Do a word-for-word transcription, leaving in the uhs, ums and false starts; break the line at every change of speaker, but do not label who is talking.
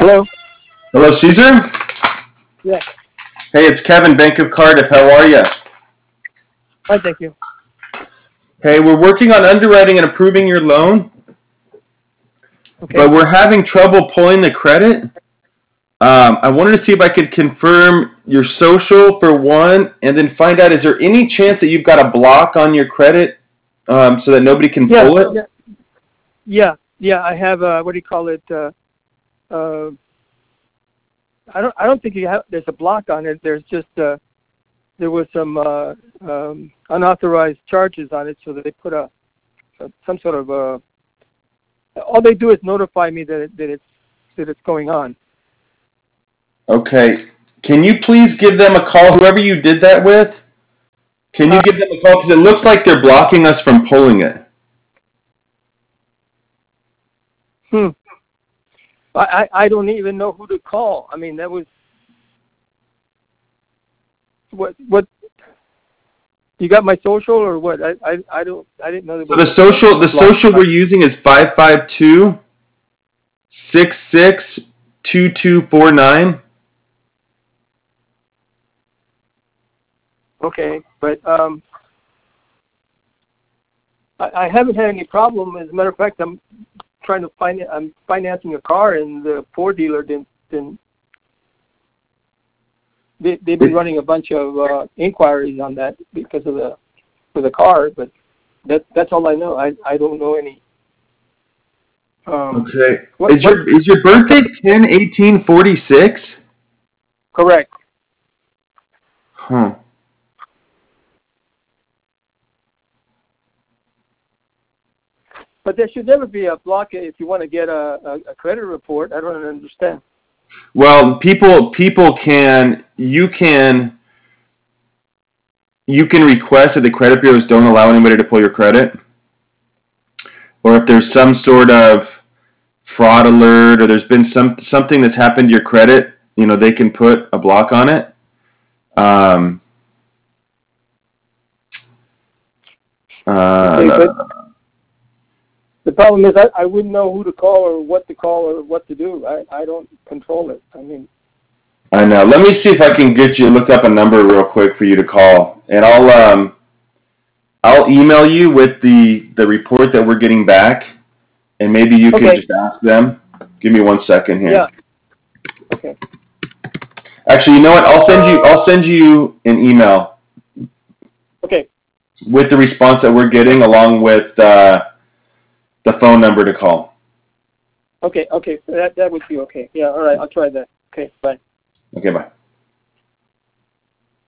Hello?
Hello, Caesar?
Yeah.
Hey, it's Kevin, Bank of Cardiff. How are you?
Fine, thank you.
Hey, we're working on underwriting and approving your loan,
Okay.
but we're having trouble pulling the credit. Um, I wanted to see if I could confirm your social for one, and then find out, is there any chance that you've got a block on your credit um, so that nobody can
yeah,
pull it?
Yeah, yeah, yeah. I have uh, what do you call it? Uh, uh, I don't. I don't think you have. There's a block on it. There's just uh, there was some uh, um, unauthorized charges on it, so that they put a, a some sort of a. All they do is notify me that it, that it's that it's going on.
Okay. Can you please give them a call, whoever you did that with? Can you
Uh,
give them a call? Because it looks like they're blocking us from pulling it.
Hmm. I, I don't even know who to call. I mean, that was what what you got my social or what? I I, I don't I didn't know that.
So the social the social we're using is five five two, six six, two two four nine.
Okay, but um, I, I haven't had any problem. As a matter of fact, I'm trying to find I'm financing a car, and the Ford dealer didn't didn't. They they've been running a bunch of uh, inquiries on that because of the for the car, but that that's all I know. I I don't know any. Um,
Okay.
what,
Is your
what,
is your birthday ten eighteen forty-six?
Correct.
Huh.
But there should never be a block if you want to get a, a, a credit report. I don't understand.
Well, people people can you can you can request that the credit bureaus don't allow anybody to pull your credit, or if there's some sort of fraud alert, or there's been some something that's happened to your credit, you know, they can put a block on it. Um, uh,
Okay, but the problem is I, I wouldn't know who to call or what to call or what to do. I, I don't control it. I mean,
I know. Let me see if I can get you look up a number real quick for you to call, and I'll um, I'll email you with the the report that we're getting back, and maybe you can
okay.
just ask them. Give me one second here.
Yeah. Okay.
Actually, you know what? I'll send you I'll send you an email.
Okay.
With the response that we're getting, along with uh, the phone number to call.
Okay. Okay. That that would be okay. Yeah. All right. I'll try that. Okay. Bye.
Okay. Bye.